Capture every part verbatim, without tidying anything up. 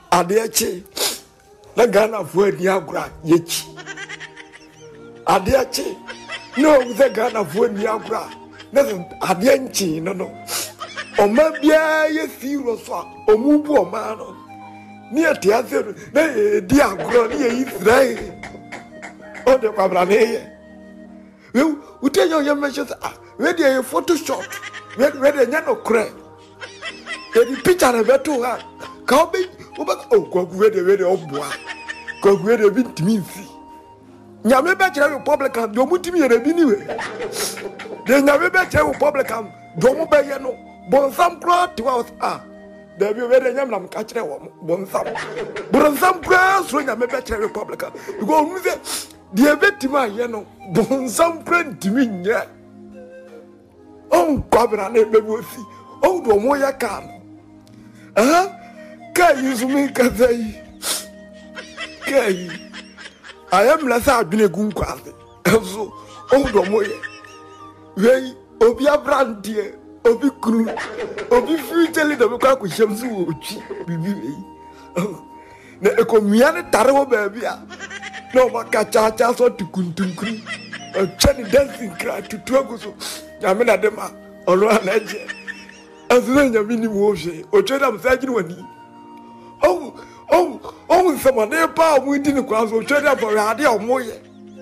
Adeachi, na Ghana for Niagara, Yechi. Adeachi, no, the Ghana for Niagara, nothing, Adianchi, no, no. O mabia, yes, you was a mubu man. Near Tiazer, Diagro, near Israel. Oh, the Cabrane. You tell your young mentions, ready a Photoshop, ready a Yano crack. The picture of a two hand. Come oh, go ready, ready, oh, boy. Go ready, a bit me. Yammy better Republican, don't put me in a anyway. Then Yammy better Republican, don't obey no, bon some crowd to us. Ah, there be ready, Yam catch a woman, bon some. But some crowds when Yammy better Republican, you go with it. The victim, you know, bon some friend to me, yeah. Oh, Governor, never will see. Oh, do more ya come. Ah, can you make a day? Kay, I am less out in a goon quality. So, oh, do more. Ray, Obia Brandy, Obi Crew, Obi Free telling the Bukaku Shamsu, Bibi. Oh, the Ecomiana Taro baby. No, my cacha so to Kuntunkri, a Chinese dancing cry to Togo. Yamina Dema, or one edge. As then you mean you or trade up thirty one. Oh, oh, oh, someone near power within the crowd will trade up for a idea or more.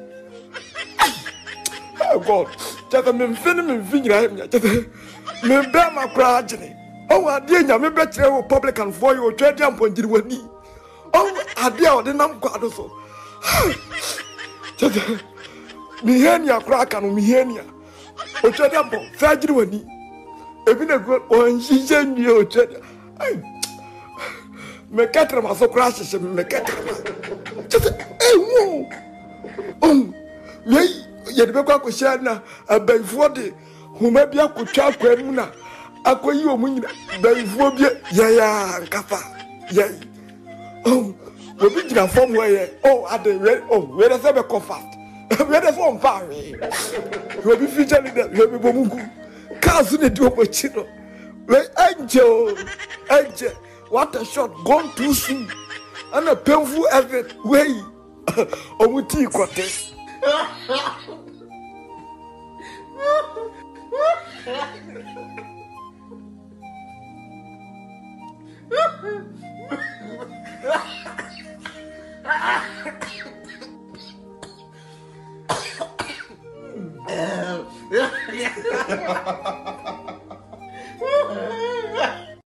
Oh, God, just a man feeling finger. Me bear my craggy. Oh, I dear, you may better Republican for you or trade up on the one. Oh, I dear, the number quad so. Mihania crack and Mihania. O trade up for thirty one. Even a good one, she sent you. Mecatra so crashes and Mecatra. Just a woo. Oh, yea, yet Baka Kushana, a bay forty, who may be a kucha quemuna, a quayu wing, bay phobia, ya, Kappa, yea. Oh, we'll be in a form where, oh, at the red, oh, where does ever cough out? Where does one fire? We'll be featuring that, we'll be Bomungu. Cousin, it do what you know. Angel, Angel, what a shot gone too soon. And a painful effort way. Oh, we tea quarter.